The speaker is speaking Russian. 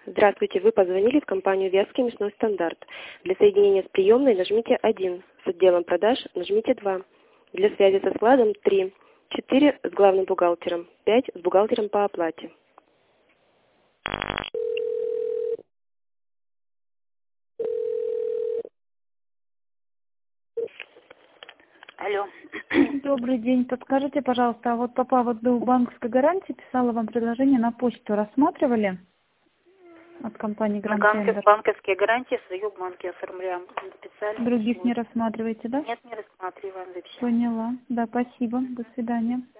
Здравствуйте, вы позвонили в компанию «Вятский мясной стандарт». Для соединения с приемной нажмите 1, с отделом продаж нажмите 2, для связи со складом 3, 4 с главным бухгалтером, 5 с бухгалтером по оплате. Алло. Добрый день. Подскажите, пожалуйста, а вот по поводу банковской гарантии писала вам предложение на почту. Рассматривали от компании Grand Tender? Банковские гарантии свою в банке оформляем. Специально. Других не рассматриваете, да? Нет, не рассматриваем вообще. Поняла. Да, спасибо. До свидания.